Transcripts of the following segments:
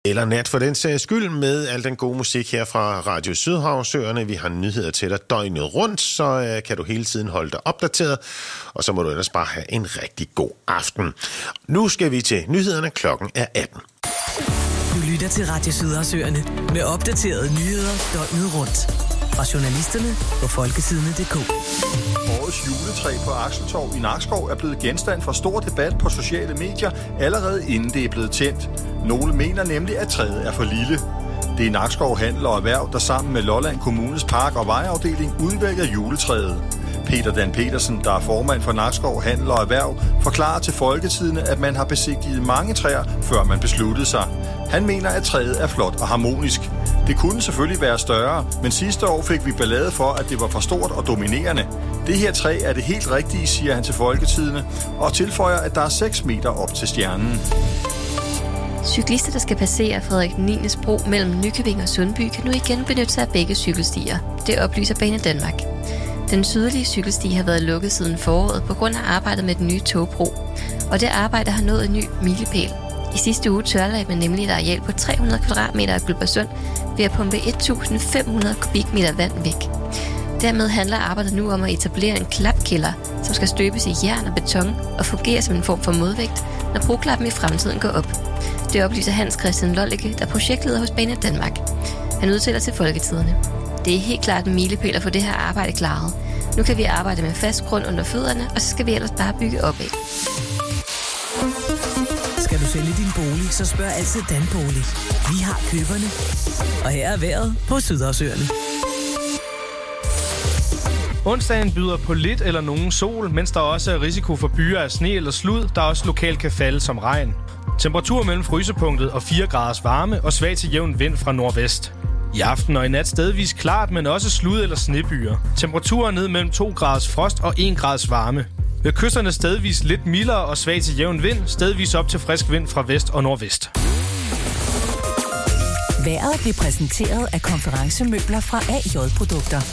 Eller nat for den sags skyld med al den gode musik her fra Radio Sydhavsøerne. Vi har nyheder til dig døgnet rundt, så kan du hele tiden holde dig opdateret. Og så må du ellers bare have en rigtig god aften. Nu skal vi til nyhederne. Klokken er 18. Du lytter til Radio Sydhavsøerne med opdaterede nyheder døgnet rundt. Fra journalisterne på folketidene.dk. Årets juletræ på Akseltorv i Nakskov er blevet genstand for stor debat på sociale medier, allerede inden det er blevet tændt. Nogle mener nemlig, at træet er for lille. Det er Nakskov Handel og Erhverv, der sammen med Lolland Kommunes Park- og Vejafdeling udvælger juletræet. Peter Dan Petersen, der er formand for Nakskov Handel og Erhverv, forklarer til Folketidene, at man har besigtiget mange træer, før man besluttede sig. Han mener, at træet er flot og harmonisk. Det kunne selvfølgelig være større, men sidste år fik vi ballade for, at det var for stort og dominerende. Det her træ er det helt rigtige, siger han til Folketidene, og tilføjer, at der er 6 meter op til stjernen. Cyklister, der skal passere Frederik 9. bro mellem Nykøbing og Sundby, kan nu igen benytte sig af begge cykelstier. Det oplyser Banedanmark. Den sydlige cykelsti har været lukket siden foråret på grund af arbejdet med den nye togbro, og det arbejde har nået en ny milepæl. I sidste uge tørlagde man nemlig et areal på 300 kvadratmeter af Guldborgsund ved at pumpe 1.500 kubikmeter vand væk. Dermed handler arbejdet nu om at etablere en klapkælder, som skal støbes i jern og beton og fungere som en form for modvægt, når broklappen i fremtiden går op. Det oplyser Hans Christian Lollecke, der er projektleder hos Banedanmark. Han udtaler til Folketidene. Det er helt klart en milepæl at få det her arbejde klaret. Nu kan vi arbejde med fast grund under fødderne, og så skal vi ellers bare bygge opad. Skal du sælge din bolig, så spørg altid Danbolig. Vi har køberne. Og her er vejret på Sydhavsøerne. Onsdagen byder på lidt eller nogen sol, mens der også er risiko for byer af sne eller slud, der også lokalt kan falde som regn. Temperatur mellem frysepunktet og 4 graders varme og svag til jævn vind fra nordvest. I aften og i nat stedvis klart, men også slud- eller snebyer. Temperaturer ned mellem 2 graders frost og 1 graders varme. Ved kysterne stedvis lidt mildere og svag til jævn vind, stedvis op til frisk vind fra vest og nordvest. Vejret bliver præsenteret af konferencemøbler fra AJ Produkter.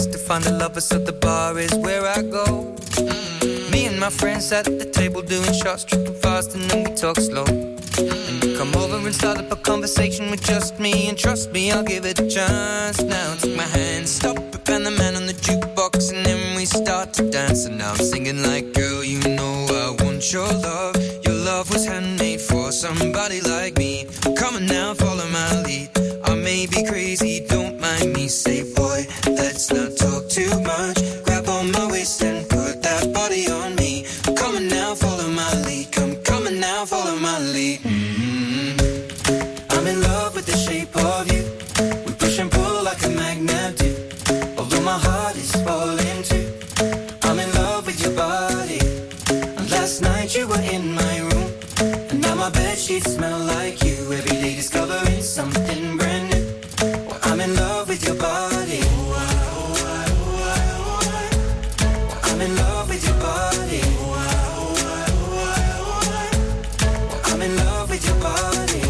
place to find a lover, so the bar is where I go. Me and my friends at the table doing shots, tripping fast, and then we talk slow. And you come over and start up a conversation with just me, and trust me, I'll give it a chance. Now take my hand, stop it, and the man on the jukebox, and then we start to dance. And now I'm singing like, girl, you know I want your love. Your love was handmade for somebody like me. Come on now, follow my lead. I may be crazy, don't mind me. Say, boy, let's not talk too much. Grab on my waist and put that body on me. Come on now, follow my lead. Come on now, follow my lead. I'm in love with the shape of you. We push and pull like a magnet do. Although my heart is falling too. I'm in love with your body. And last night you were in my room. And now my bedsheets smell like you. Every day discovering something brand new. Well, I'm in love with your body. I'm in love with your body. I'm in love with your body.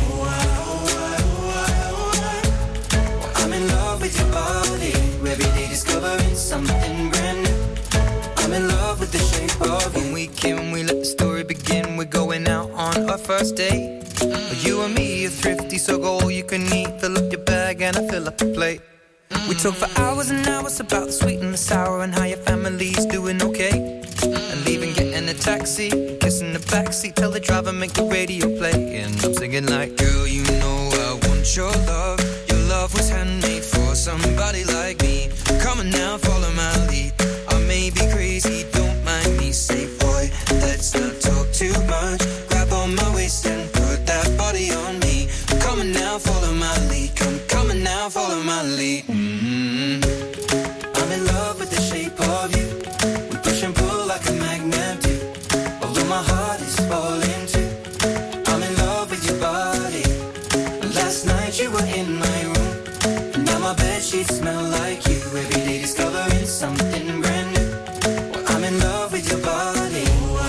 I'm in love with your body. Every day discovering something brand new. I'm in love with the shape of you. When we came, we let the story begin. We're going out on our first date. You and me are thrifty, so go all you can eat. Fill up your bag and I fill up the plate. We talk for hours and hours about the sweet and the sour and how your family's doing okay. And leaving, getting a taxi, kissing the backseat, tell the driver make the radio play. And I'm singing like, girl, you know I want your love. Your love was handmade for somebody like me. Come on now, follow my lead. I may be crazy, don't mind me. Say, boy, let's not talk too much. Grab on my waist and put that body on me. Come on now, follow my lead. Come on now, follow my lead. I'm in love with the shape of you. We push and pull like a magnet do. Although my heart is falling too. I'm in love with your body. Last night you were in my room. And now my bedsheets smell like you. Every day discovering something brand new. Well, I'm in love with your body.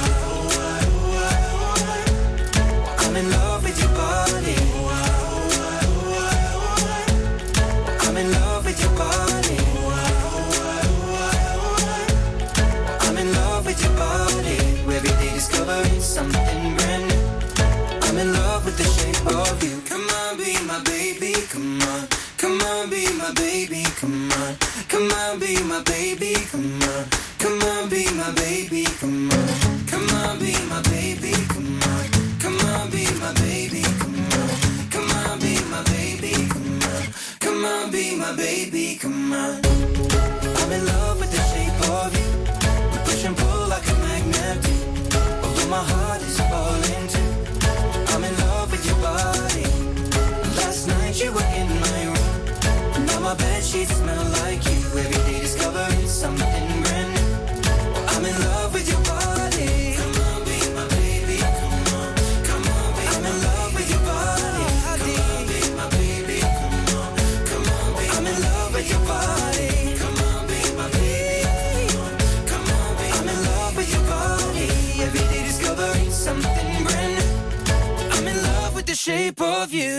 I'm in love with your body. I'm in love with your body. I'm in love with your body. Every day discovering something brand new. I'm in love with the shape of you. Come on, be my baby, come on. Come on, be my baby, come on. Come on, be my baby, come on. Come on, be my baby, come on. Come on, be my baby, come on. Come on, be my baby, come on. Come on, be my baby, come on. Come on, be my baby, come on. I'm in love with the shape of you. We push and pull like a magnet do. Although my heart is falling too. I'm in love with your body. Last night you were in my room. Now my bedsheets smell like you. Every day discovering something brand new. Well, I'm in love with your body. Come on, be my baby. Come on, come on, be I'm in love with your body. Come on, be my baby. Come on, come on, be I'm in love with your body. Come on, be my baby. Come on, be I'm in love with your body. Every day discovering something brand new. I'm in love with the shape of you.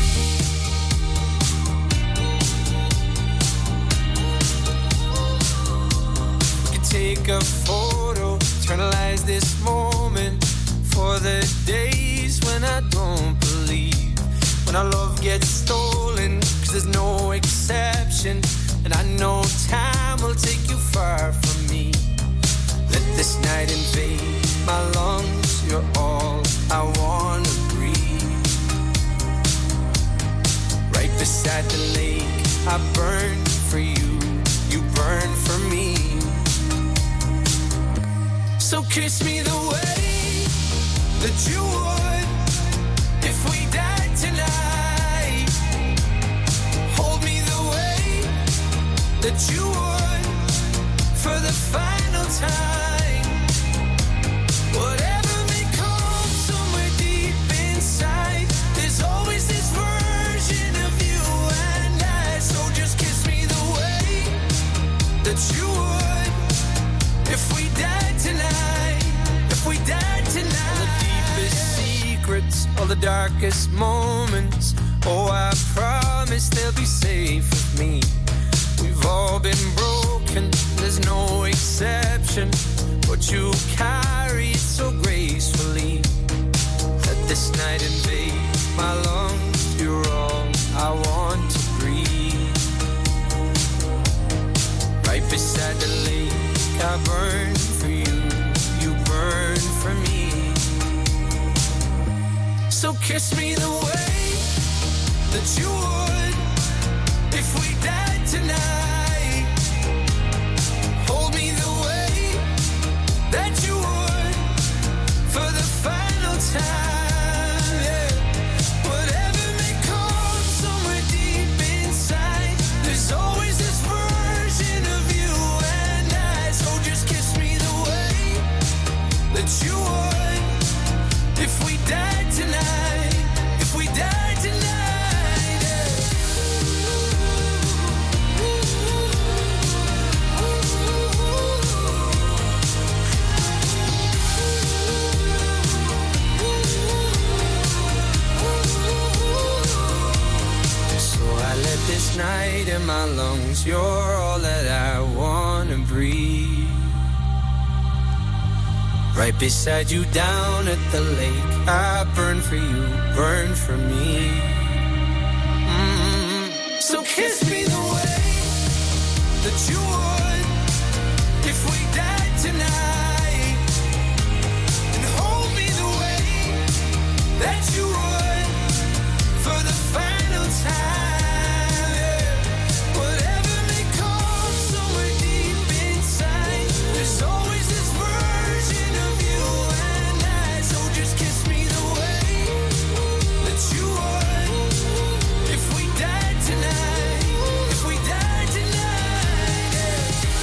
Take a photo, eternalize this moment for the days when I don't believe, when our love gets stolen, 'cause there's no exception, and I know time will take you far from me. Let this night invade my lungs, you're all I wanna breathe. Right beside the lake, I burn for you, you burn for me. So kiss me the way that you would if we died tonight. Hold me the way that you would for the final time. Whatever may come somewhere deep inside, there's always this version of you and I. So just kiss me the way that you would if we died tonight, if we died tonight. All the deepest secrets, all the darkest moments, oh, I promise they'll be safe with me. We've We've all been broken, there's no exception, but you carry it so gracefully. Let this night invade my lungs, you're all I want to breathe. Right beside the lake, I burn for you, you burn for me. So kiss me the way that you would if we died tonight. Hold me the way that you would for the final time. Yeah. Whatever may come somewhere deep inside, there's always this version of you and I. So just kiss me the way that you would if we died tonight. If we died tonight, yeah. So I let this night in my lungs, you're all that I wanna breathe. Right beside you down at the lake, I burn for you, burn for me. So kiss me the way that you would if we died tonight, and hold me the way that you would for the final time. Yeah. Whatever may come somewhere deep inside, there's always this version of you and I. So just kiss me the way that you would if we died tonight. If we died tonight, yeah.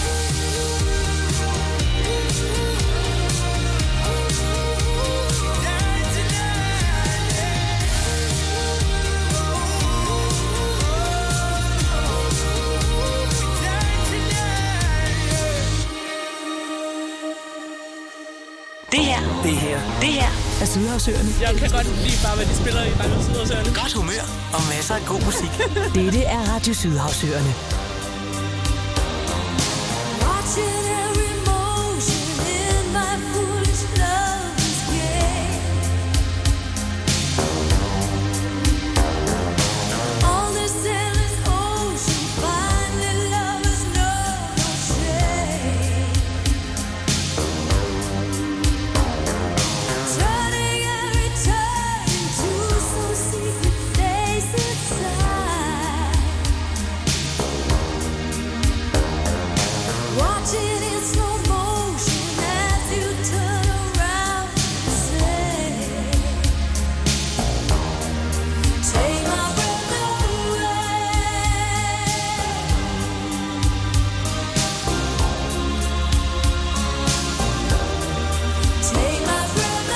Died tonight, yeah. Died tonight, yeah. Det her er Sydhavsøerne. Jeg kan godt lide bare, hvad de spiller i Radio Sydhavsøerne. Godt humør og masser af god musik. Dette er Radio Sydhavsøerne. Watching every motion in my foolish love's game. All this endless ocean, finally lovers know no shame. Turning every turn into some secret place inside. Watching in slow motion as you turn around and say, take my breath away. Take my breath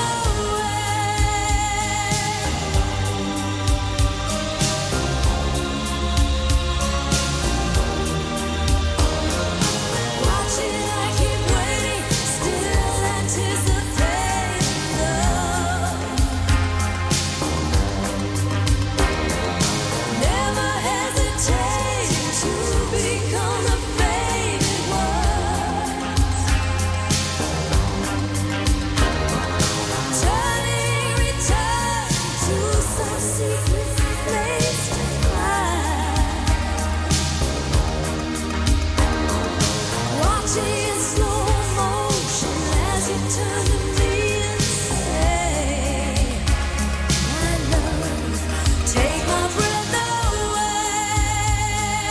Watching, I keep waiting, still anticipating love. Never hesitating to become the faded ones. Turning, return to some secret place to hide. Watching in slow motion as you turn to me and say, my love, take my breath away.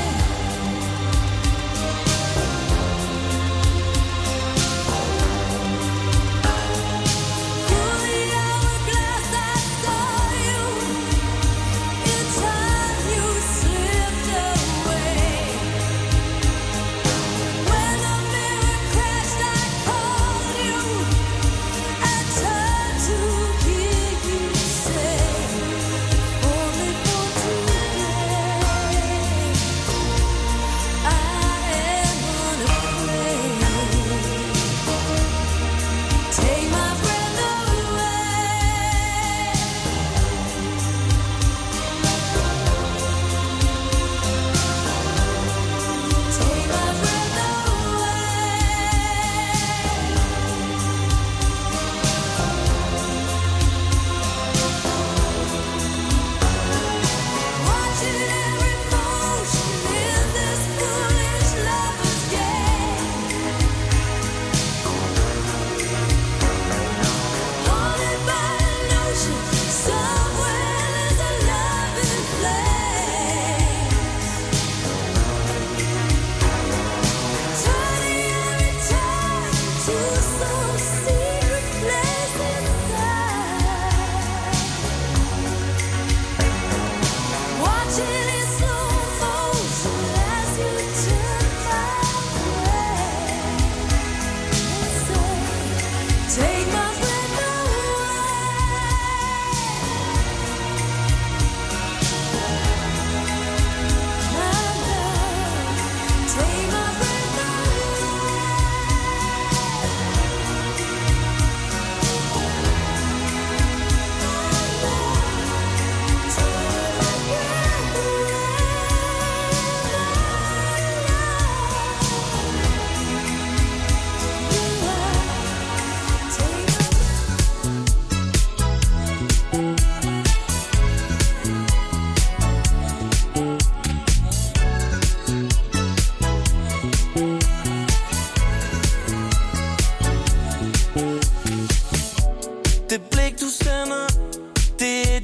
Through the hourglass I saw you, in time you slipped away. When the mirror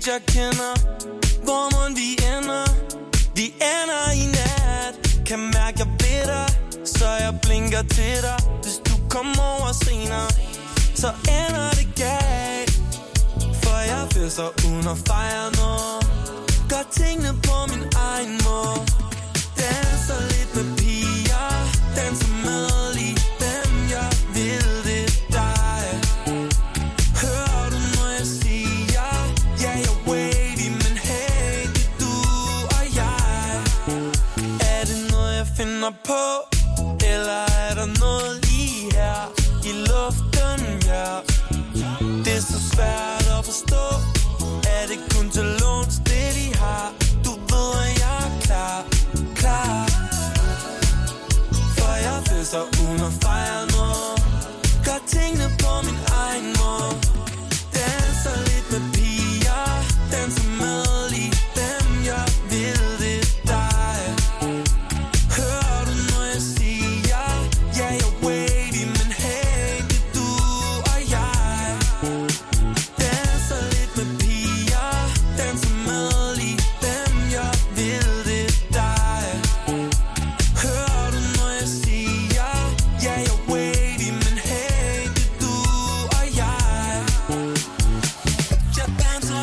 jeg kender. Hvor må vi ender? Vi ender i nat. Kan mærke jeg ved dig, så jeg blinker til dig. Hvis du kommer over senere, så ender det galt. For jeg fester uden at fejre noget. Gør tingene på min egen måde. Danser lidt med piger, danser med lige dem jeg vil, det er dig. Hører du når jeg siger, ja jeg er wavy, men hey det er du og jeg. Er det noget jeg finder på, eller er der noget lige her i luften, ja. Det er så svært at forstå. Er det kun til låns, det de har? Du ved at jeg er klar. For jeg fester uden at fejre noget. Gør tingene på min egen måde. Danser lidt med piger, danser med lige dem jeg vil, det er dig. Hører du når jeg siger, ja jeg er wavy, men hey det er du og jeg. Danser lidt med piger, danser med lige dem jeg vil, det er dig. Hører du når jeg siger, ja jeg er wavy, men hey det er du og jeg. Jeg danser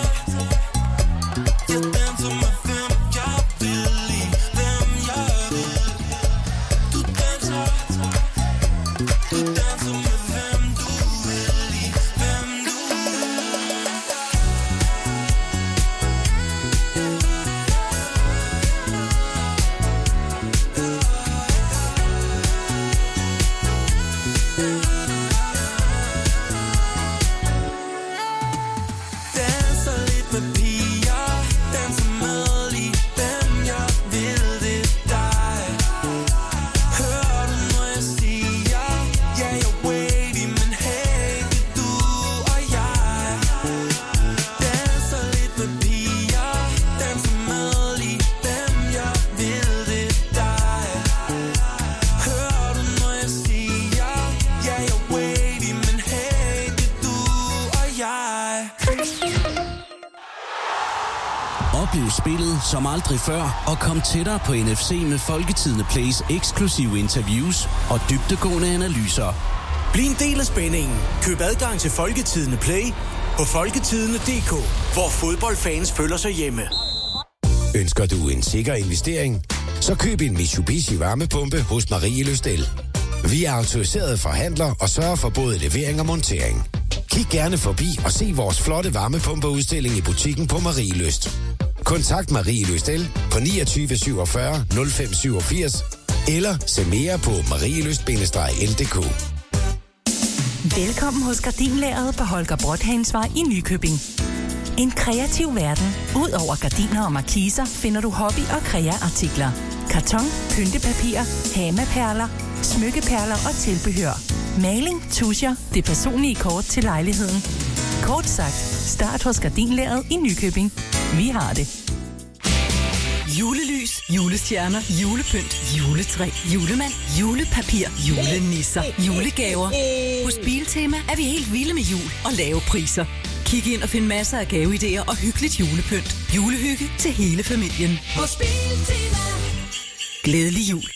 med dem jeg vil, lige dem jeg vil. Du danser med hvem du vil, lige hvem du vil. Danser lidt med piger, danser med lige dem jeg vil, det er dig. Hører du når jeg siger, ja jeg er wavy, men hey det er du og jeg. Danser lidt med piger, danser med lige dem jeg vil, det er dig. Hører du når jeg siger, ja jeg er wavy, men hey det er du og jeg. Oplev spillet som aldrig før og kom tættere på NFC med Folketidende Plays eksklusive interviews og dybdegående analyser. Bliv en del af spændingen. Køb adgang til Folketidende Play på folketidende.dk, hvor fodboldfans føler sig hjemme. Ønsker du en sikker investering? Så køb en Mitsubishi varmepumpe hos Marie Løstel. Vi er autoriserede forhandlere og sørger for både levering og montering. Kig gerne forbi og se vores flotte varmepumpeudstilling i butikken på Marie Lyst. Kontakt Marie Løstel på 29 47 05 87 eller se mere på marielyst-ldk. Velkommen hos Gardinlageret på Holger Brothansvej i Nykøbing. En kreativ verden. Udover gardiner og markiser finder du hobby- og kreaartikler. Karton, pyntepapir, hamaperler, smykkeperler og tilbehør. Maling, tuscher, det personlige kort til lejligheden. Kort sagt, start hos Gardinlageret i Nykøbing. Vi har det. Julelys, julestjerner, julepynt, juletræ, julemand, julepapir, julenisser, julegaver. Hos Biltema er vi helt vilde med jul og lave priser. Kig ind og find masser af gaveidéer og hyggeligt julepynt. Julehygge til hele familien. Hos Biltema. Glædelig jul.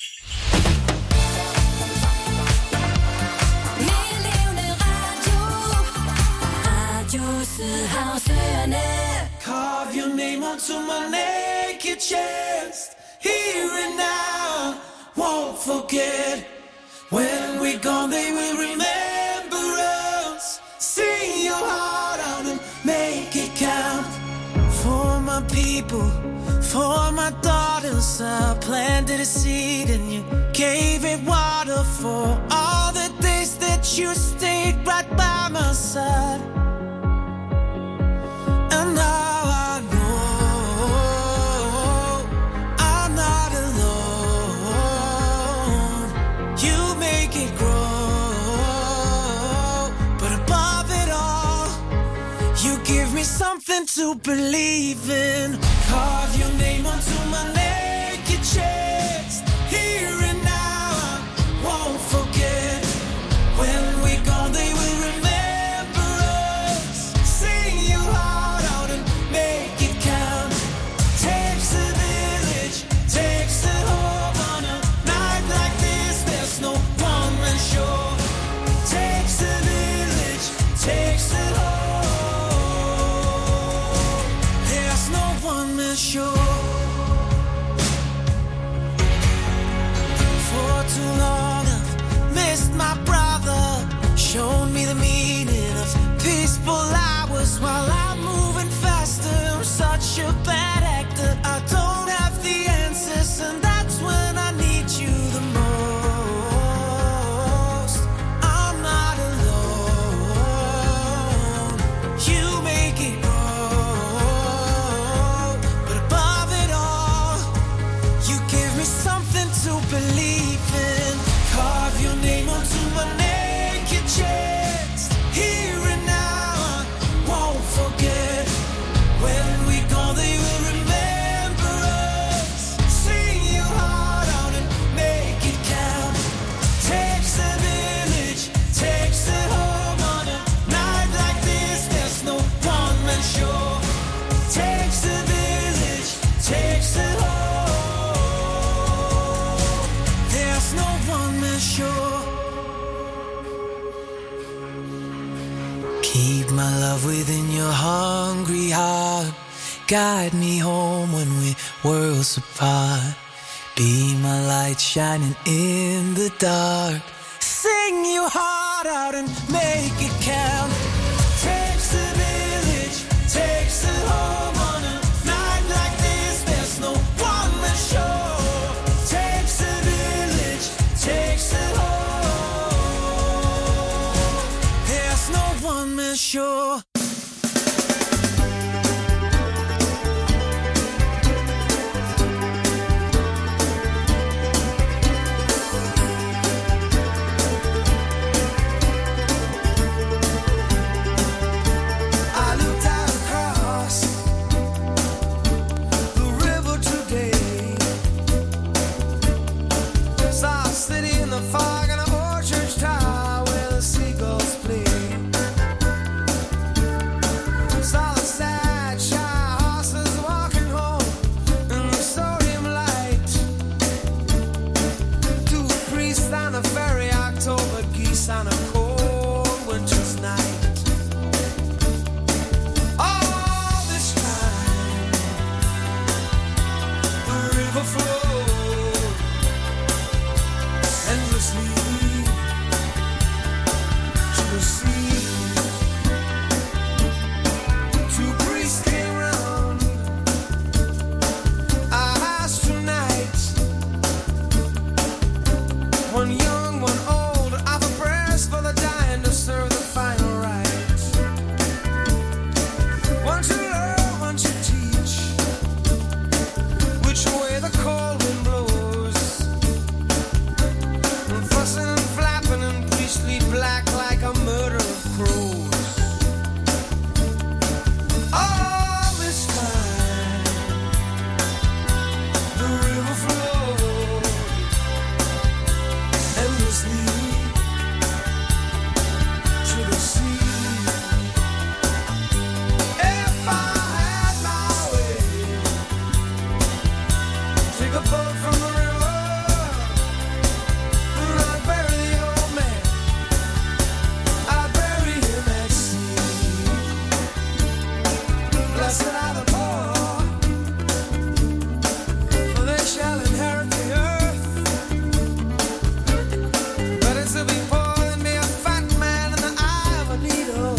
Carve your name onto my naked chest. Here and now, won't forget. When we're gone, they will remember us. Sing your heart out and make it count. For my people, for my daughters, I planted a seed and you gave it water. For all the days that you stayed right by my side. And now I know I'm not alone. You make it grow, but above it all, you give me something to believe in. Carve your name onto my naked chest. Here and now, I won't forget. When we're gone, they will remember us. Sing your heart out and such a bad actor. I don't have the answers, and that's when I need you the most. I'm not alone. You make it grow, but above it all, you give me something to believe in. Carve your name onto my naked chest. Here and now, I won't forget. When we go, they will remember us. Sing your heart out and make it count. Takes a village, takes it home on a night like this. There's no one man show. Takes a village, takes it home. There's no one man show. Keep my love within your hungry heart. Guide me home when we're worlds apart. Be my light shining in the dark. Sing your heart out and make it count. Takes a village, takes it home on a night like this. There's no one man show. Takes a village, takes it home. There's no one man show. I looked out across the river today. Saw a city in the fog and an old church tower where the seagulls play. Saw the sad, shy horses walking home in the sodium light. Two priests on a ferry, October geese on a cold winter's night. All this time, the river flowed endlessly to the sea. Two priests came round our house tonight. One young, one old, offer prayers for the dying to serve the final rites. One to learn, one to teach which way the cold wind blows. And fussing and flapping in priestly black like a murder of crows. All this time, the river flowed endlessly to the sea. If I had my way, take a boat from the river and I'd bury the old man. I'd bury him at sea. Blessed are the poor, for they shall inherit the earth. Better to be poor than be a fat man in the eye of a needle.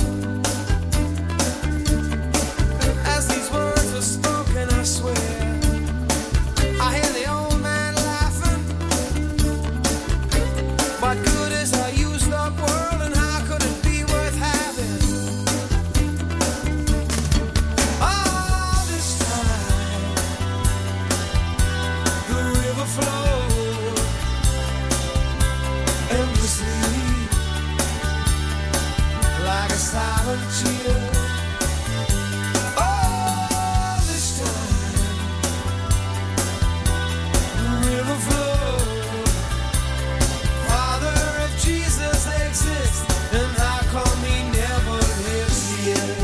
As these words were spoken, I swear, I hear the old man laughing. What good is a used up world, and how could it be worth having? All this time, the river flowed endlessly like a silent cheer. All this time, the river flowed. Father, if Jesus exists, then how come he never lives here?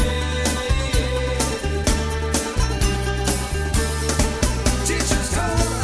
Teachers told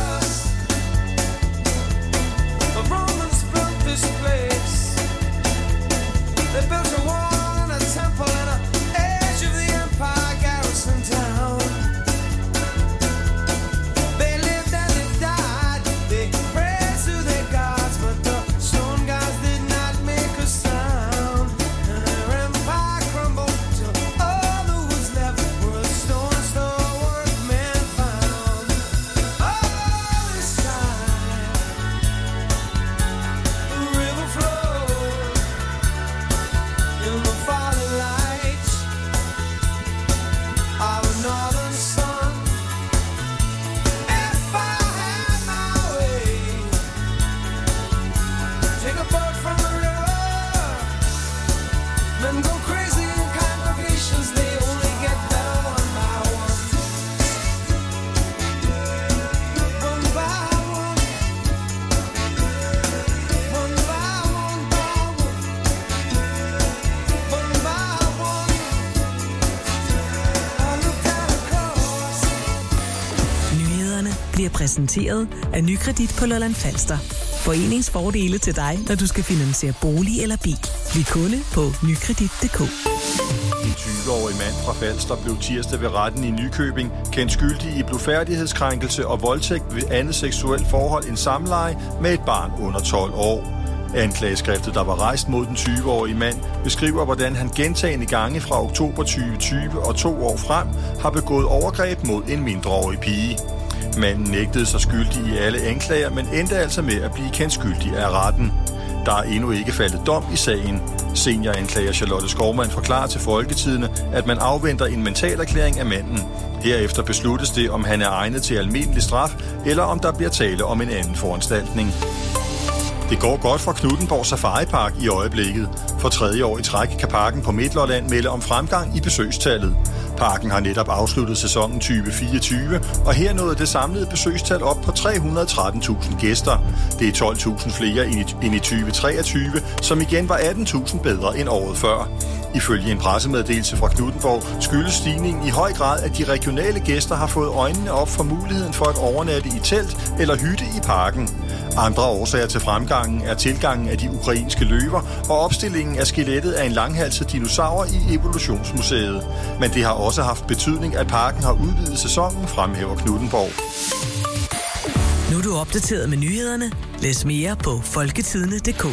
bliver præsenteret af Nykredit på Lolland Falster. Foreningsfordele til dig, når du skal finansiere bolig eller bil. Bliv kunde på nykredit.dk. En 20-årig mand fra Falster blev tirsdag ved retten i Nykøbing kendt skyldig i blufærdighedskrænkelse og voldtægt ved andet seksuelt forhold end samleje med et barn under 12 år. Anklageskriftet, der var rejst mod den 20-årige mand, beskriver, hvordan han gentagne gange fra oktober 2020 og 2 år frem har begået overgreb mod en mindreårig pige. Manden nægtede sig skyldig i alle anklager, men endte altså med at blive kendt skyldig af retten. Der er endnu ikke faldet dom i sagen. Senioranklager Charlotte Skovmand forklarer til Folketidene, at man afventer en mentalerklæring af manden. Herefter besluttes det, om han er egnet til almindelig straf, eller om der bliver tale om en anden foranstaltning. Det går godt for Knuthenborg Safaripark i øjeblikket. For 3. år i træk kan parken på Midtlolland melde om fremgang i besøgstallet. Parken har netop afsluttet sæsonen 2024, og her nåede det samlede besøgstal op på 313.000 gæster. Det er 12.000 flere end i 2023, som igen var 18.000 bedre end året før. Ifølge en pressemeddelelse fra Knuthenborg skyldes stigningen i høj grad, at de regionale gæster har fået øjnene op for muligheden for at overnatte i telt eller hytte i parken. Andre årsager til fremgangen er tilgangen af de ukrainske løver og opstillingen af skelettet af en langhalset dinosaur i Evolutionsmuseet. Men det har også haft betydning, at parken har udvidet sæsonen, fremhæver Knuthenborg. Nu er du opdateret med nyhederne. Læs mere på folketidene.dk.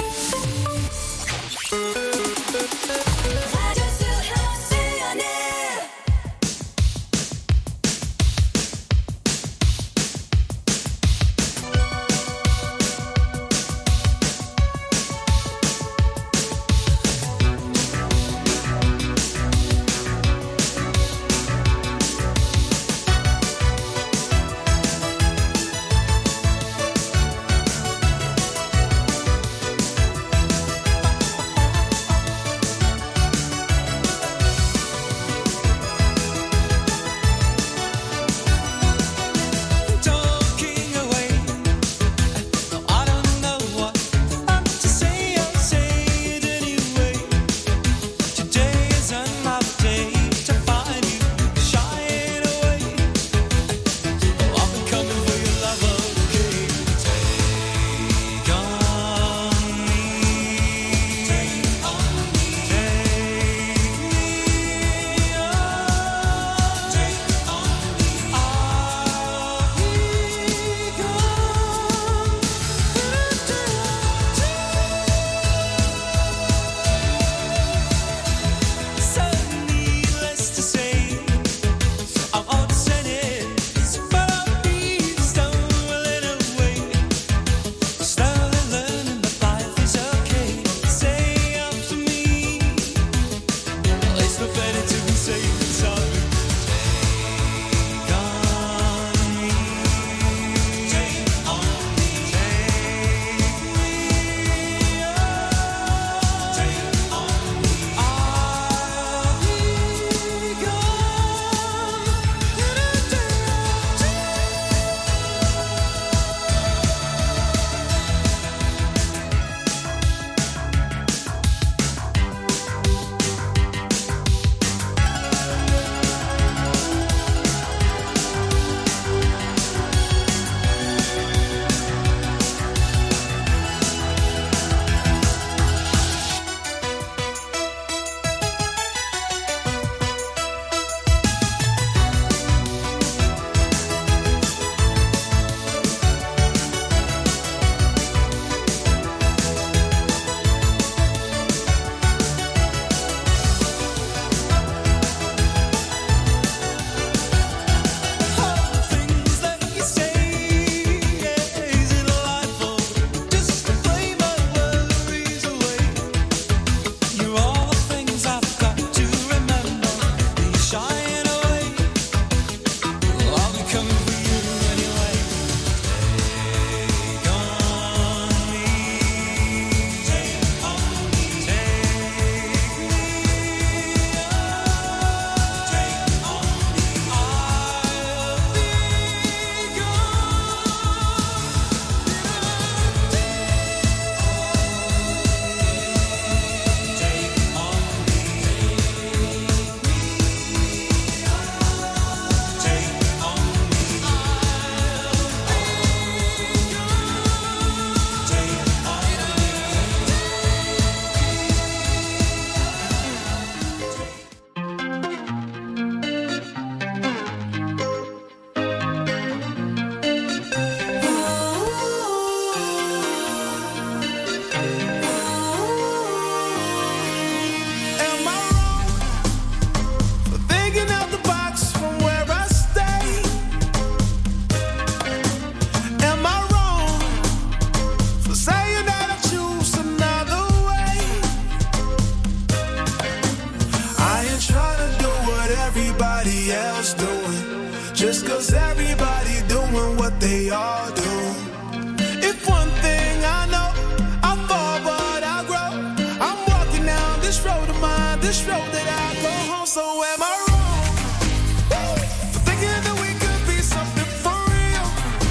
everybody's doing. Just 'cause everybody doing what they all do. If one thing I know, I fall but I grow. I'm walking down this road of mine, this road that I go home. So am I wrong for thinking that we could be something for real?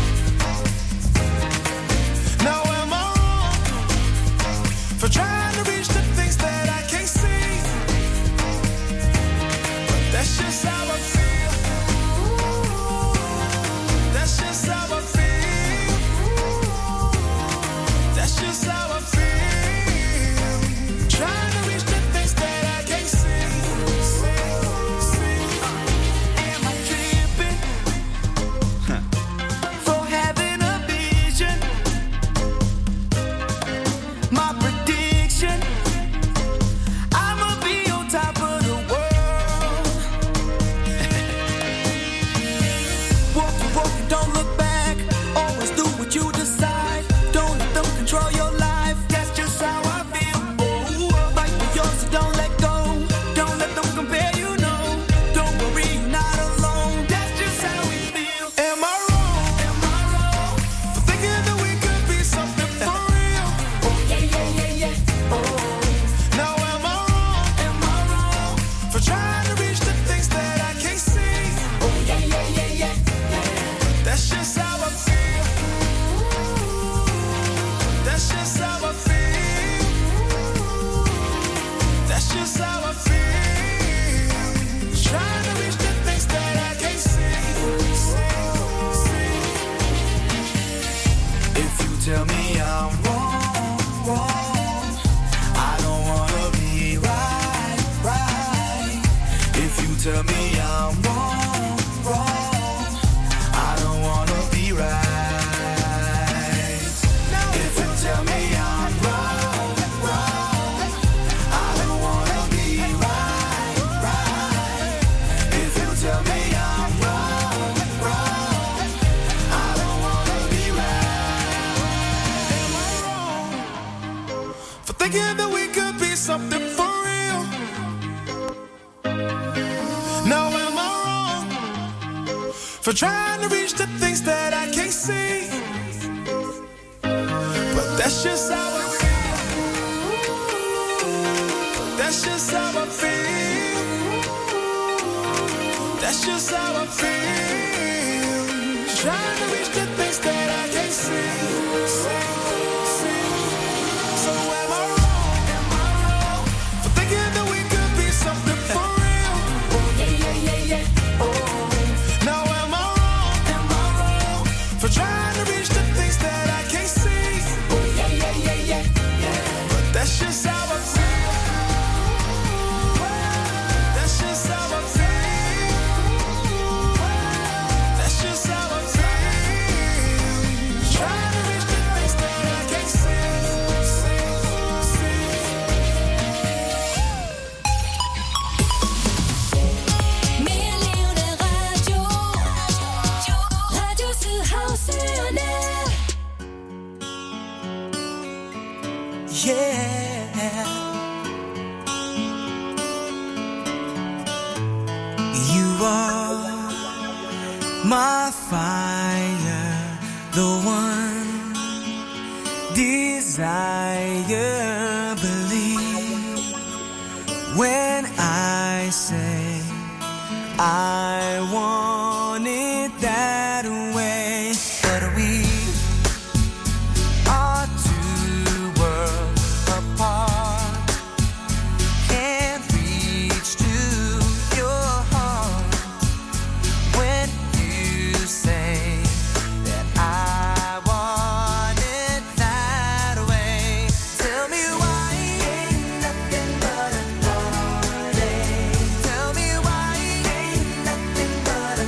Now am I wrong for trying to reach the things that I can't see? But that's just how I feel. That's just how I feel. That's just how I feel. Trying to reach the things that I can't see. Am I tripping for having a vision? My prediction, I'ma be on top of the world. Walk, don't look back. Always do what you decide. Don't let them control your life. That's just how I feel. Fight for yours, so don't let go. Don't let them compare you, no. Don't worry, you're not alone. That's just how we feel. Am I wrong? For thinking that we could be something for real? Yeah. Now am I wrong? For trying to reach the things that I can't see? Yeah. That's just how I feel. That's just how I feel. That's just how I feel. Trying to reach the things that I can't see. If you tell me I'm wrong, I don't wanna be right. If you tell me I'm wrong, I don't wanna be right. If you tell me I'm wrong, I don't wanna be right. If you tell me I'm wrong, I don't wanna be right. Am I wrong for thinking that we could be something for real? Now am I wrong for trying to reach the things that I can't see? But that's just how I feel. That's just how I feel. That's just how I feel. Trying to reach the things that I can't see. So am I wrong for thinking that we could be something for real? Yeah. Now am I wrong for trying to reach the things that I can't see? Yeah. But that's just how I feel. That's just how I feel. That's just how I feel. Trying to reach the things that I can't see. Mere levende radio. Radio Sydhavsøerne. Yeah. You are my fire, the one desire. Believe when I say I want it that way. But we are two worlds apart. Can't reach to your heart when you say that I want it that way. Tell me why ain't nothing but a heartache. Tell me why ain't nothing but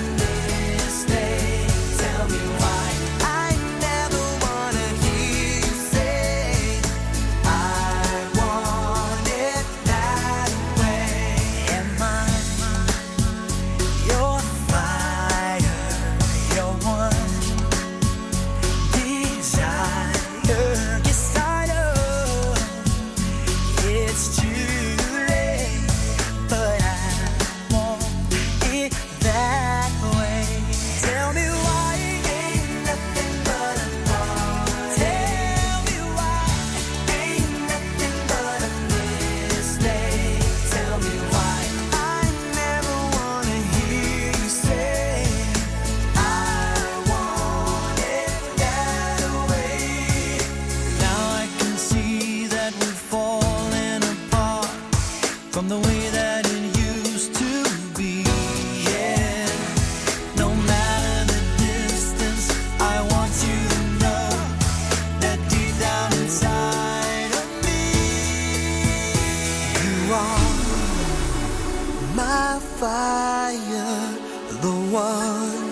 the one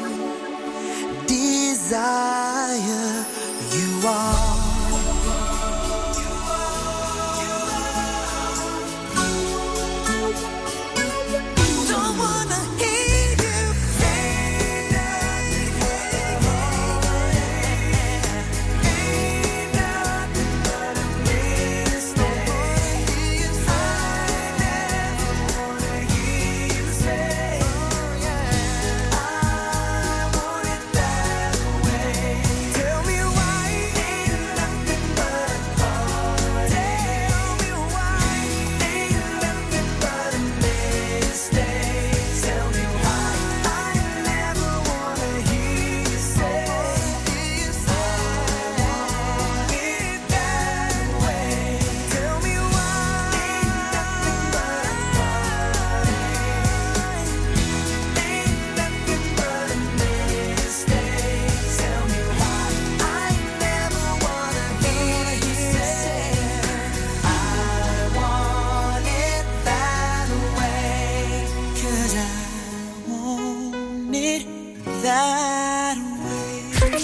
desire you are. Don't wanna hear you say nothing, ain't nothing but a mistake. I never wanna hear you say, I want it that way. Tell me why ain't nothing but a heartache. Tell me why ain't nothing but a mistake. Tell me why I never wanna hear you say, I want it that way. Tell me why ain't nothing but a heartache. Ain't nothing but a mistake. Tell me why I never wanna hear you say, I want it that way. 'Cause I want it that way.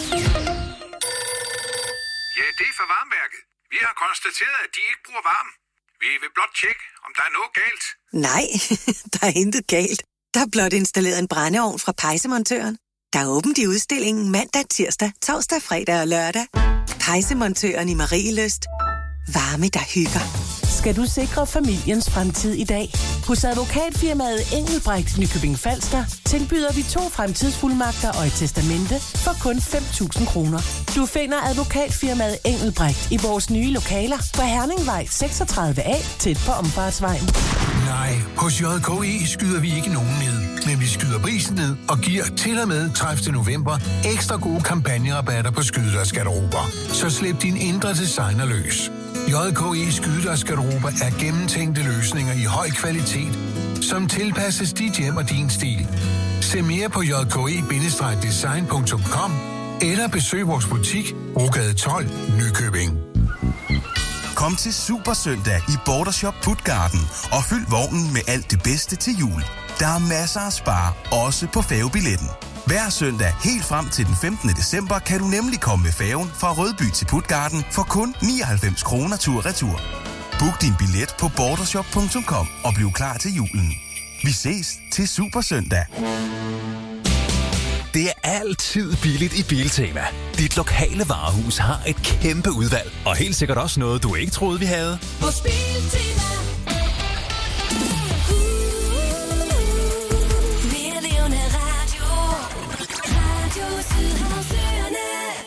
Ja, det er fra varmeværket. Vi har konstateret, at de ikke bruger varme. Vi vil blot tjekke, om der er noget galt. Nej, der er intet galt. Der er blot installeret en brændeovn fra pejsemontøren. Der er åbent i udstillingen mandag, tirsdag, torsdag, fredag og lørdag. Pejsemontøren i Marielyst. Varme, der hygger. Skal du sikre familiens fremtid i dag? Hos advokatfirmaet Engelbrecht Nykøbing Falster tilbyder vi 2 fremtidsfuldmagter og et testamente for kun 5.000 kroner. Du finder advokatfirmaet Engelbrecht i vores nye lokaler på Herningvej 36A, tæt på Omfartsvejen. Nej, hos JKE skyder vi ikke nogen ned, men vi skyder prisen ned og giver til og med 30. november ekstra gode kampagnerabatter på skydedørsgarderober. Så slip din indre designer løs. JKE skydedørsgarderober er gennemtænkte løsninger i høj kvalitet, som tilpasses dit hjem og din stil. Se mere på jke-design.com eller besøg vores butik Brogade 12, Nykøbing. Kom til Supersøndag i Bordershop Puttgarden og fyld vognen med alt det bedste til jul. Der er masser at spare, også på færgebilletten. Hver søndag helt frem til den 15. december kan du nemlig komme med færgen fra Rødby til Puttgarden for kun 99 kroner tur-retur. Book din billet på bordershop.com og bliv klar til julen. Vi ses til Supersøndag. Det er altid billigt i Biltema. Dit lokale varehus har et kæmpe udvalg, og helt sikkert også noget, du ikke troede, vi havde. Hos Biltema. Mere levende radio. Radio Sydhavsøerne.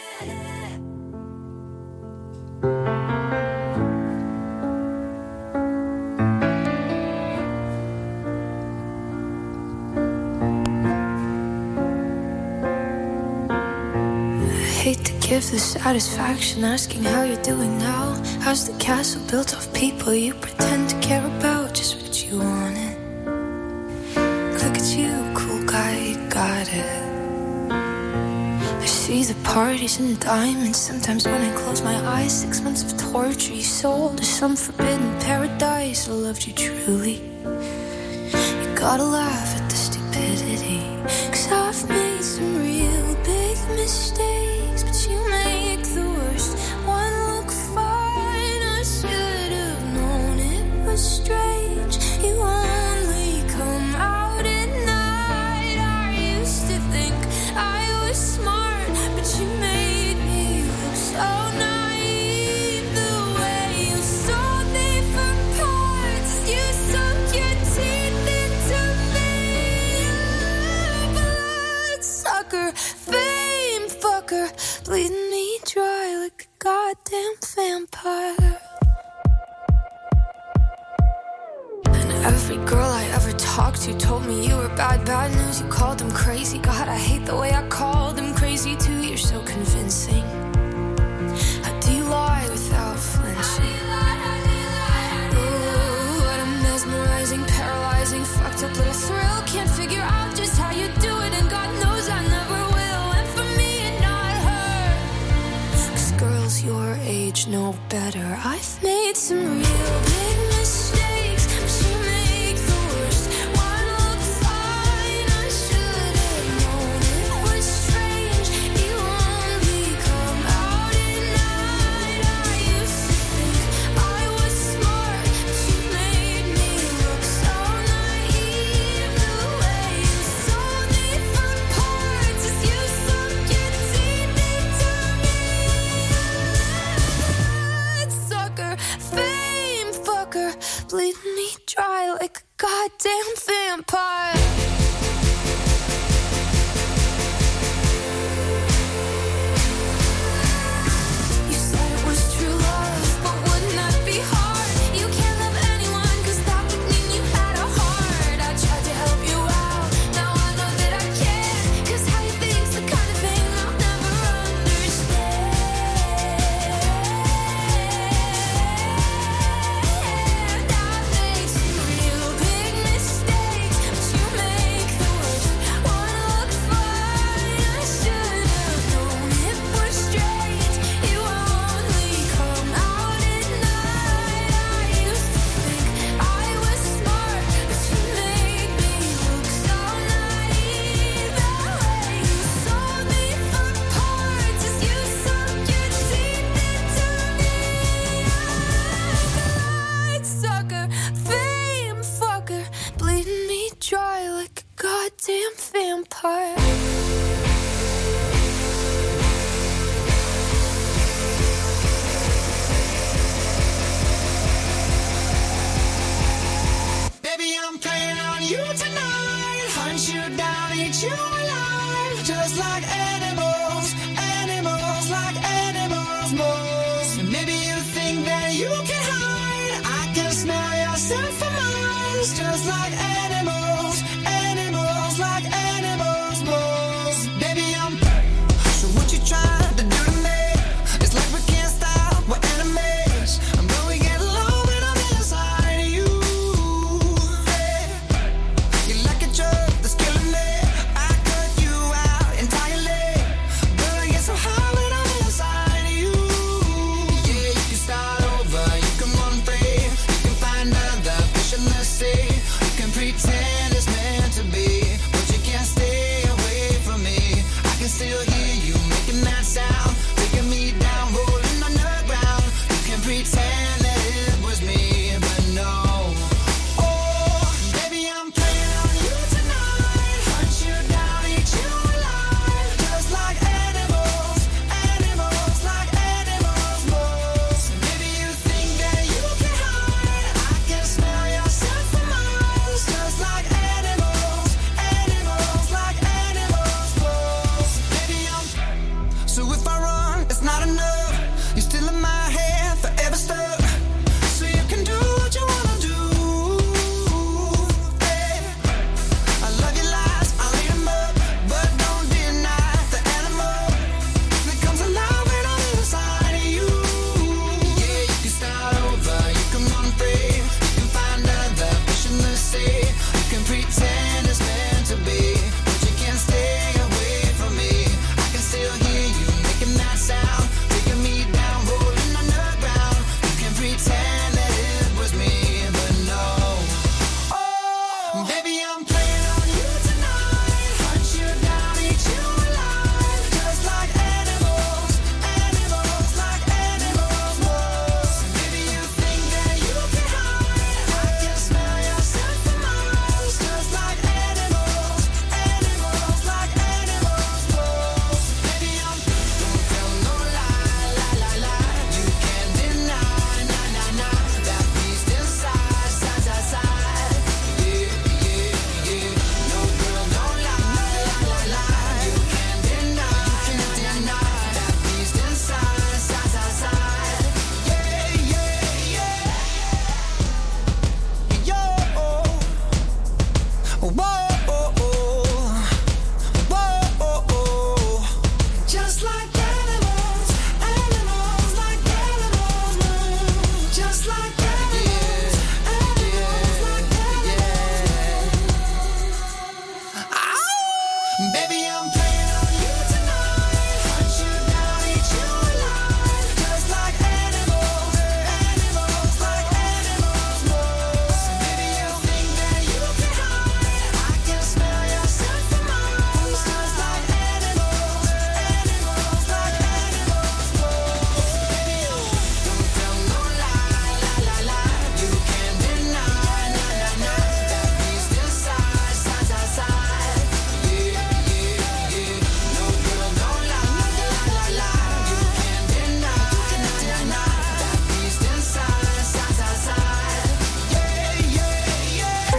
Hate to give the satisfaction asking how you're doing now. How's the castle built of people you pretend to care about? Just what you wanted. Look at you, cool guy, you got it. I see the parties and diamonds. Sometimes when I close my eyes, 6 months of torture you sold to some forbidden paradise. I loved you truly. You gotta laugh at the stupidity, 'cause I've made some real big mistakes, but you make the worst one look fine. I should have known it was strange. You only come out at night. I used to think I was smart, but you made me look so naive. The way you sold me for parts, you sunk your teeth into me. Bloodsucker, fame fucker, bleeding me dry like a goddamn vampire. And every girl I ever talked to told me you were bad, bad news. You called them crazy. God, I hate the way I called them crazy too. You're so convincing. How do you lie without flinching? Ooh, what a mesmerizing, paralyzing, fucked up little thrill. Can't figure out just how you do it, and God knows I never will. And for me and not her, 'cause girls your age know better. I've made some real big mistakes, but you make the worst one look fine. I should have vampire. Baby, I'm playing on you tonight. Hunt you down, eat you alive. Just like animals, animals, like animals, moles. Maybe you think that you can hide. I can smell yourself from miles. Just like animals, animals, like animals, moles. Baby, I'm. So what you trying to do to me? It's like we can't stop, we're enemies. I'm going to get low when I'm inside of you. You're like a drug that's killing me. I cut you out entirely. But I get so high when I'm inside of you. Yeah, you can start over, you can run free. You can find other fish in the sea. You can pretend it's meant to be, but you can't stay away from me. I can still hear you making that sound, taking me down, rolling on the ground. You can pretend that it was me, but no. Oh, baby, I'm playing on you tonight. Hunt you down, eat you alive. Just like animals, animals, like animals, moles. Maybe you think that you can hide. I can smell yourself from miles. Just like animals, animals, like animals, moles. Baby, I'm. So if I run, it's not enough. You're still in my head, forever stuck. So you can do what you wanna do. Hey, I love your lies, I'll eat 'em up, but don't deny the animal that comes alive when I'm inside of you. Yeah, you can start over, you can run free, you can find other fish in the sea. You can pretend it's meant to be, but you can't stay away from me. I can still hear you making that sound, taking me down, rolling on the ground. You can pretend that it was me, but no. Oh, baby, I'm playing on you tonight. Hunt you down, eat you alive. Just like animals, animals, like animals, moles. Maybe you think that you can hide. I can smell yourself from miles. Just like animals, animals, like animals, moles. Baby, I'm. Don't tell no lie, lie, lie, lie. You can't deny, nah, nah, nah. That beast inside, side, side, side. Yeah, yeah, yeah. No girl, don't lie, lie, lie, lie. You can't deny, that beast inside, side, side, side. Yeah, yeah, yeah. Yo, whoa, whoa. Just like animals, animals, like animals, just like animals, animals, like animals. Baby, I'm playing on you tonight. Hunt you down, eat you alive. Just like animals, animals, like animals, moles. Maybe you think that you can hide. I can smell yourself from miles. Just like animals, animals, like animals, moles. Baby, don't tell no lie, lie, lie, lie. You can't deny, nah, nah, nah. That beast inside, side, side, side. Yeah, yeah, yeah. No girl, don't lie, lie, lie, lie. You can't deny, that beast inside, side, side, side. Yeah, yeah,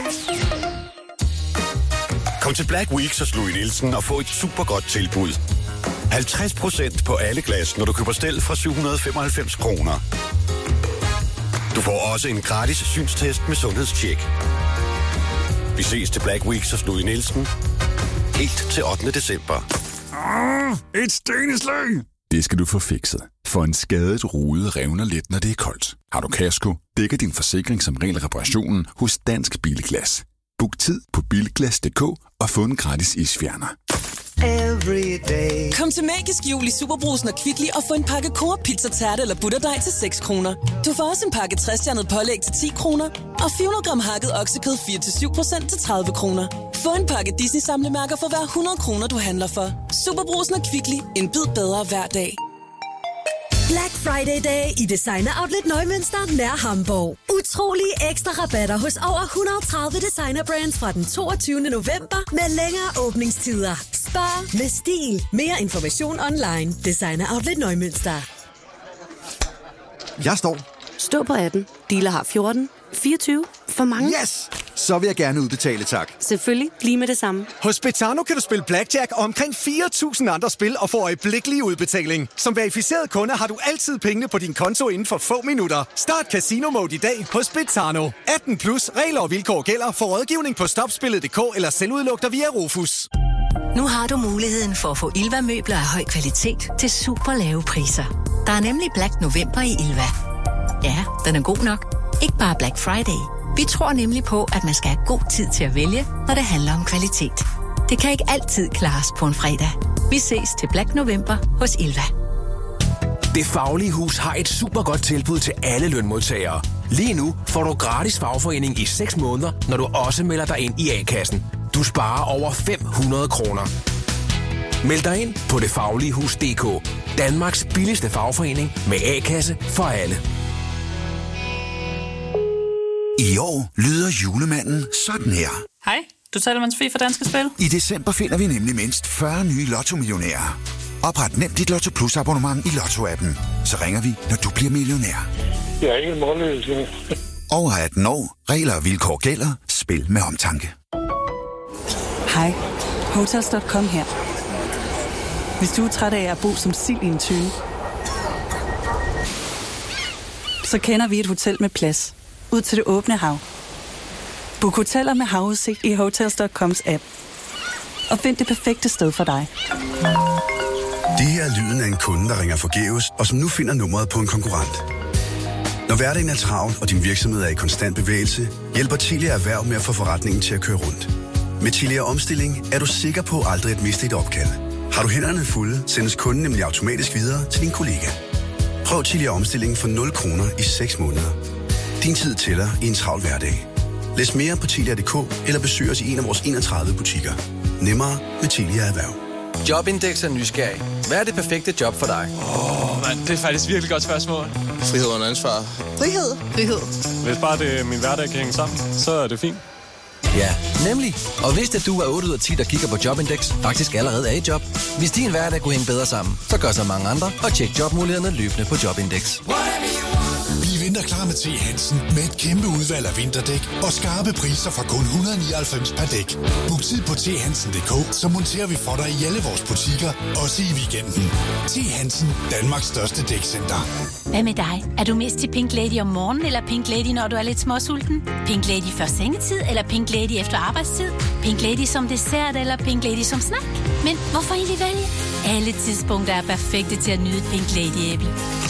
yeah. Kom til Black Week hos Louis Nielsen og få et super godt tilbud. 50% på alle glas, når du køber stel fra 795 kroner. Du får også en gratis synstest med sundhedstjek. Vi ses til Black Week hos Louis Nielsen. Helt til 8. december. Et steneslag! Det skal du få fikset. For en skadet rude revner let, når det er koldt. Har du kasko, dækker din forsikring som regel reparationen hos Dansk Bilglas. Book tid på bilglas.dk og få en gratis isfjerner. Kom til Magisk Jul i Superbrugsen og Kvickly og få en pakke Coop Pizza Tærte eller butterdej til 6 kroner. Du får også en pakke 60-stjernet pålæg til 10 kroner og 400 gram hakket oksekød 4-7% til 30 kroner. Få en pakke Disney-samlemærker for hver 100 kroner, du handler for. Superbrugsen og Kvickly. En bid bedre hver dag. Black Friday-dag i Designer Outlet Neumünster nær Hamburg. Utrolige ekstra rabatter hos over 130 designerbrands fra den 22. november med længere åbningstider. Spar med stil. Mere information online. Designer Outlet Neumünster. Jeg står. Stå på 18. Dealer har 14. 24. For mange. Yes! Så vil jeg gerne udbetale, tak. Selvfølgelig. Lige med det samme. Hos Betano kan du spille blackjack og omkring 4.000 andre spil og få øjeblikkelig udbetaling. Som verificeret kunde har du altid pengene på din konto inden for få minutter. Start Casino Mode i dag hos Betano. 18 plus regler og vilkår gælder for rådgivning på stopspillet.dk eller selvudlugter via Rufus. Nu har du muligheden for at få Ilva-møbler af høj kvalitet til super lave priser. Der er nemlig Black November i Ilva. Ja, den er god nok. Ikke bare Black Friday. Vi tror nemlig på, at man skal have god tid til at vælge, når det handler om kvalitet. Det kan ikke altid klares på en fredag. Vi ses til Black November hos Ilva. Det Faglige Hus har et super godt tilbud til alle lønmodtagere. Lige nu får du gratis fagforening i 6 måneder, når du også melder dig ind i A-kassen. Du sparer over 500 kroner. Meld dig ind på detfagligehus.dk. Danmarks billigste fagforening med A-kasse for alle. I år lyder julemanden sådan her. Hej, du taler med Sofie fra Danske Spil. I december finder vi nemlig mindst 40 nye Lotto-millionærer. Opret nemt dit Lotto Plus abonnement i Lotto-appen. Så ringer vi, når du bliver millionær. Jeg er ikke en måløs. Over 18 år. Regler og vilkår gælder. Spil med omtanke. Hej, Hotels.com her. Hvis du er træt af at bo som sild i en tønde, så kender vi et hotel med plads ud til det åbne hav. Book hoteller med havudsigt i Hotels.coms app. Og find det perfekte sted for dig. Det her er lyden af en kunde, der ringer forgæves, og som nu finder nummeret på en konkurrent. Når hverdagen er travl, og din virksomhed er i konstant bevægelse, hjælper Telia Erhverv med at få forretningen til at køre rundt. Med Telia Omstilling er du sikker på aldrig at miste et opkald. Har du hænderne fulde, sendes kunden nemlig automatisk videre til din kollega. Prøv Telia Omstilling for 0 kroner i 6 måneder. Din tid tæller i en travl hverdag. Læs mere på telia.dk eller besøg os i en af vores 31 butikker. Nemmere med Telia Erhverv. Jobindex er nysgerrig. Hvad er det perfekte job for dig? Det er faktisk virkelig godt spørgsmål. Frihed under ansvar. Frihed. Frihed. Hvis bare det min hverdag kan hænge sammen, så er det fint. Ja, nemlig. Og vidste at du er 8 ud af 10, der kigger på Jobindex, faktisk allerede er i job. Hvis din hverdag kunne hænge bedre sammen, så gør så mange andre, og tjek jobmulighederne løbende på Jobindex. Bliv vinterklar med T. Hansen med et kæmpe udvalg af vinterdæk og skarpe priser fra kun 199 per dæk. Book tid på thansen.dk, så monterer vi for dig i alle vores butikker, også i weekenden. T. Hansen, Danmarks største dækcenter. Hvad med dig? Er du mest til Pink Lady om morgenen, eller Pink Lady, når du er lidt småsulten? Pink Lady før sengetid, eller Pink Lady efter arbejdstid? Pink Lady som dessert, eller Pink Lady som snack? Men hvorfor egentlig vælge? Alle tidspunkter er perfekte til at nyde et Pink Lady-æble.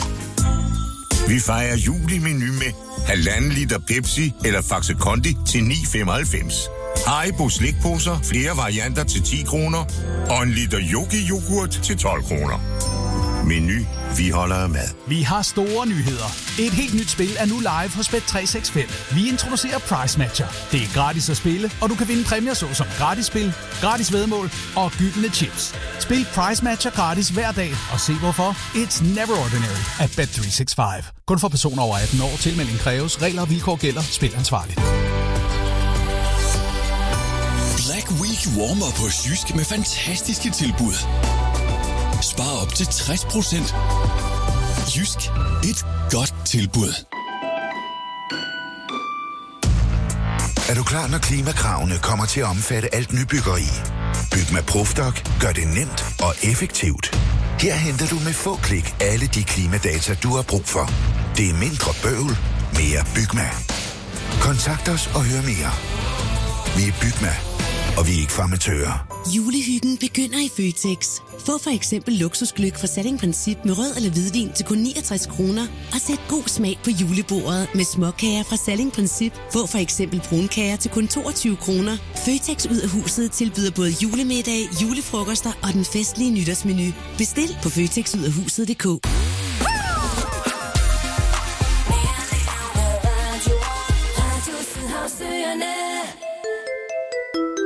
Vi fejrer jul i Meny med 1,5 liter Pepsi eller Faxe Kondi til 9,95. Haribo slikposer, flere varianter til 10 kroner. Og 1 liter Yogi-yoghurt til 12 kroner. Meny, vi holder af mad. Vi har store nyheder. Et helt nyt spil er nu live hos Bet365. Vi introducerer Price Matcher. Det er gratis at spille, og du kan vinde præmier såsom gratis spil, gratis væddemål og gyldne chips. Spil Price Matcher gratis hver dag, og se hvorfor. It's never ordinary at Bet365. Kun for personer over 18 år. Tilmelding kræves. Regler og vilkår gælder. Spil ansvarligt. Black Week warmer på Jysk med fantastiske tilbud. Spar op til 60%. Jysk. Et godt tilbud. Er du klar, når klimakravene kommer til at omfatte alt nybyggeri? Byg med Profdoc gør det nemt og effektivt. Her henter du med få klik alle de klimadata, du har brug for. Det er mindre bøvl, mere Bygma. Kontakt os og hør mere. Vi er Bygma, og vi er ikke farmatører. Julehyggen begynder i Føtex. Få for eksempel luksusgløgg fra Salling-Princip med rød eller hvidvin til kun 69 kroner. Og sæt god smag på julebordet med småkager fra Salling-Princip. Få for eksempel brunkager til kun 22 kroner. Føtex ud af huset tilbyder både julemiddag, julefrokoster og den festlige nytårsmenu. Bestil på føtexudafhuset.dk.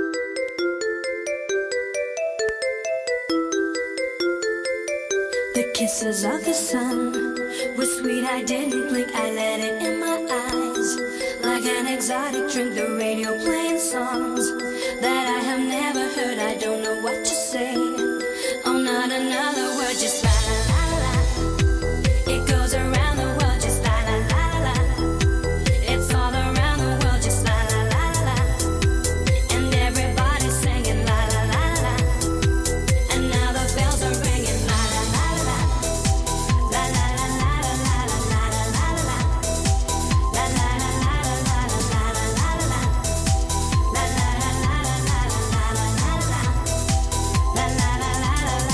Det Kisses of the sun were sweet, I didn't blink, I let it in my eyes. Like an exotic drink, the radio playing songs that I have never heard, I don't know what to say. Oh, not another word, just la la la la. It goes around the world, just la la la la. It's all around the world, just la la la la. And everybody's singing la la la la. And now the bells are ringing la la la la. La la la la la la la la la la. La la la la la la la la la la. La la la la la la la la la la. La la la la la la.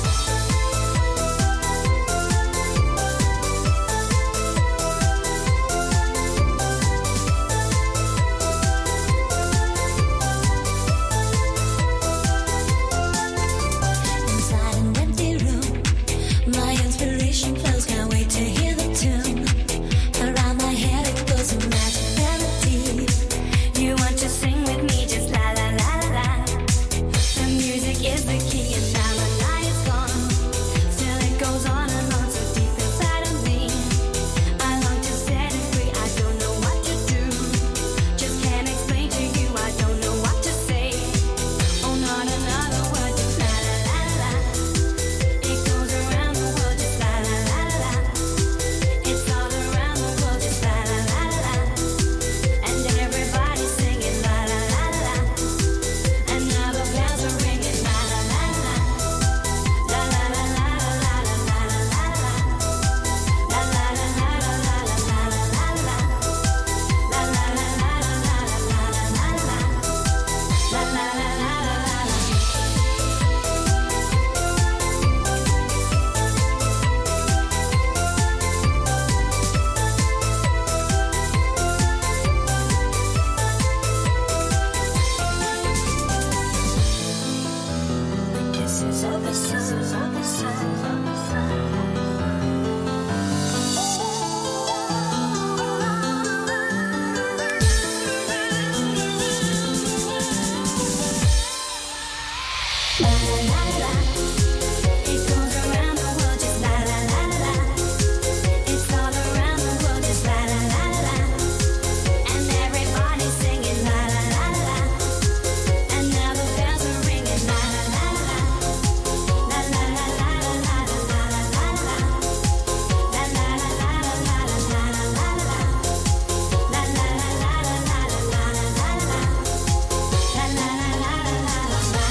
Inside an empty room, my inspiration flows, can't wait to hear the tune. Around my head it goes a magic melody. You want to sing with me, just la la la la la. The music is the key and now the night is gone. Still it goes on and on so deep inside of me. I long to set it free, I don't know what to do. Just can't explain to you, I don't know what to say. Oh, not another word, just la la la la. It goes around the world, just la la la la. It's all around the world, just la la la la. And everybody's singing la la la la. And now the bells are ringing la la la la. La la la la la la la la la la. La la la la la la la la la la. La la la la la la la la la la. La la la la la la. Kisses of the la la la la. It goes around the world, just la la la la. It's all around the world, just la la la la. And everybody's singing la la la la. And now the bells are ringing la la la la. La la la la la la la la la. La la la la la la la la la. La la la la la la la la la. La la la la la la la.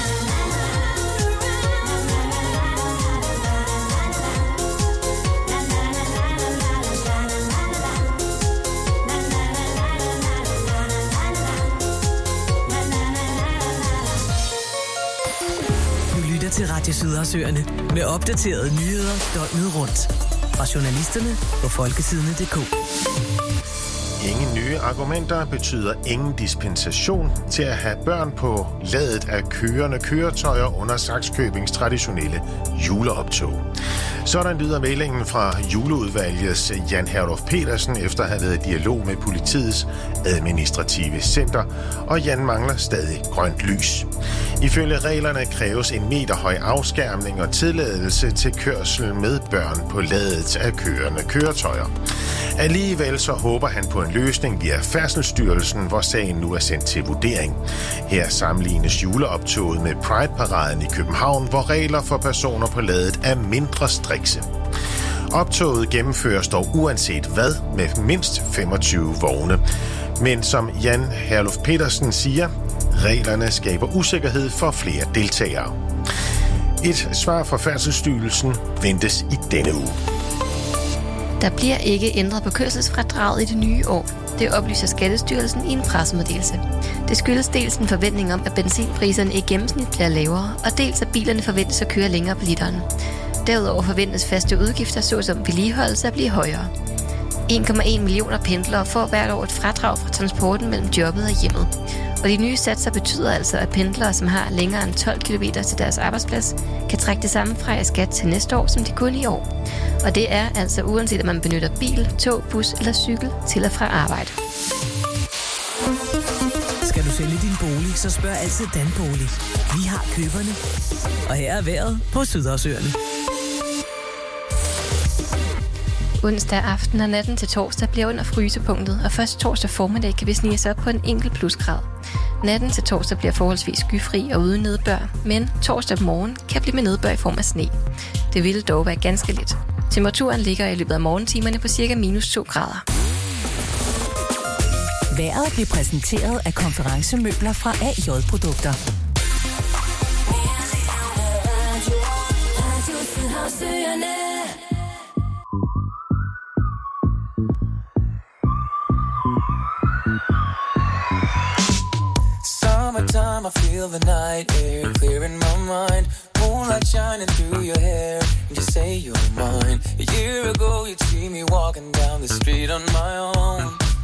Du lytter til Radio Sydersøerne med opdaterede nyheder døgnet rundt. Fra journalisterne på folketidene.dk. Ingen nye argumenter betyder ingen dispensation til at have børn på ladet af kørende køretøjer under Sakskøbings traditionelle juleoptog. Sådan lyder meldingen fra juleudvalgets Jan Herluf Petersen efter at have været i dialog med politiets administrative center, og Jan mangler stadig grønt lys. Ifølge reglerne kræves en meter høj afskærmning og tilladelse til kørsel med børn på ladet af kørende køretøjer. Alligevel så håber han på en løsning via Færdselsstyrelsen, hvor sagen nu er sendt til vurdering. Her sammenlignes juleoptoget med Pride-paraden i København, hvor regler for personer på ladet er mindre strikse. Optoget gennemføres dog uanset hvad med mindst 25 vogne. Men som Jan Herluf Petersen siger, reglerne skaber usikkerhed for flere deltagere. Et svar fra Færdselsstyrelsen ventes i denne uge. Der bliver ikke ændret på kørselsfradraget i det nye år. Det oplyser Skattestyrelsen i en pressemeddelelse. Det skyldes dels en forventning om, at benzinpriserne i gennemsnit bliver lavere, og dels at bilerne forventes at køre længere på literen. Derudover forventes faste udgifter, såsom vedligeholdelse, at blive højere. 1,1 millioner pendlere får hvert år et fradrag fra transporten mellem jobbet og hjemmet. Og de nye satser betyder altså, at pendlere, som har længere end 12 km til deres arbejdsplads, kan trække det samme fra i skat til næste år, som de kunne i år. Og det er altså uanset, om man benytter bil, tog, bus eller cykel til og fra arbejde. Skal du sælge din bolig, så spørg altid Danbolig. Vi har køberne. Og her er vejret på Sydersøerne. Onsdag aften og natten til torsdag bliver under frysepunktet, og først torsdag formiddag kan vi snige os op på en enkelt plusgrad. Natten til torsdag bliver forholdsvis skyfri og uden nedbør, men torsdag morgen kan blive med nedbør i form af sne. Det ville dog være ganske lidt. Temperaturen ligger i løbet af morgentimerne på ca. -2 grader. Vejret blev præsenteret af konferencemøbler fra AJ Produkter. Summertime, I feel the night air clearing my mind. Moonlight shining through your hair, and you say you're mine. A year ago, you'd see me walking down the street on my own,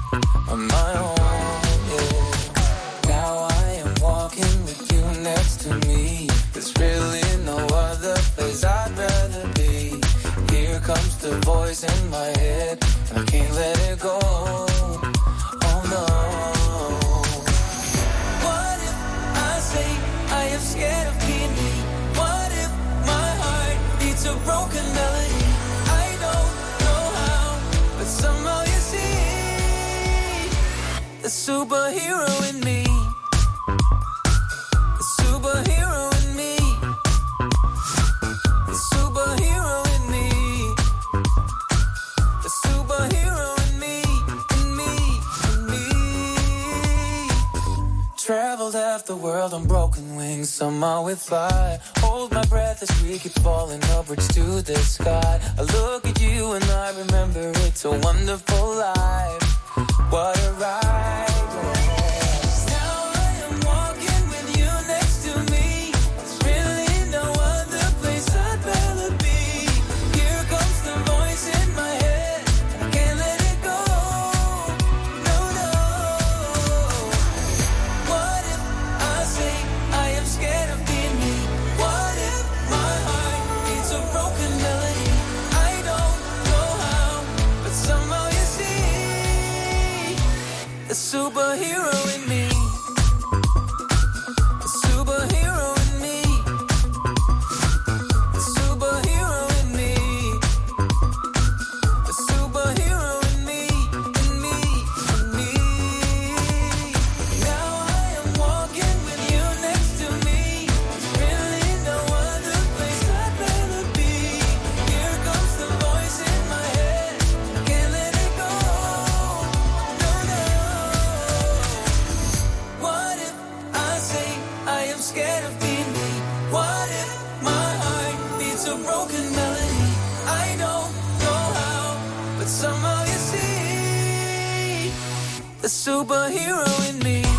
yeah. Now I am walking with you next to me. There's really no other place I'd rather be. Here comes the voice in my head, and I can't let it go. Oh no. What if I say I am scared of being me? What if my heart beats a broken melody? I don't know how, but somehow you see the superhero in me. The superhero in me. The superhero in me. The superhero in me. In me. In me. Traveled half the world on broken wings, somehow we fly. Hold my breath as we keep falling upwards to the sky. I look at you and I remember it's a wonderful life. What a ride. Now I am walking with you next to me. There's really no other place I'd rather be. Here comes the voice in my head, I can't let it go. No, no. What if I say I am scared of being me? What if my heart beats a broken melody? I don't know how, but somehow you see the superhero in me. The superhero in me. The superhero in me. The superhero in me. In me. In me. Now I am walking with you next to me. Really no other place I'd rather be. Here comes the voice in my head, I can't let it go. No, no. What if I say I am scared of being me? What if my heart beats a broken melody? I don't know how, but somehow you see the superhero in me.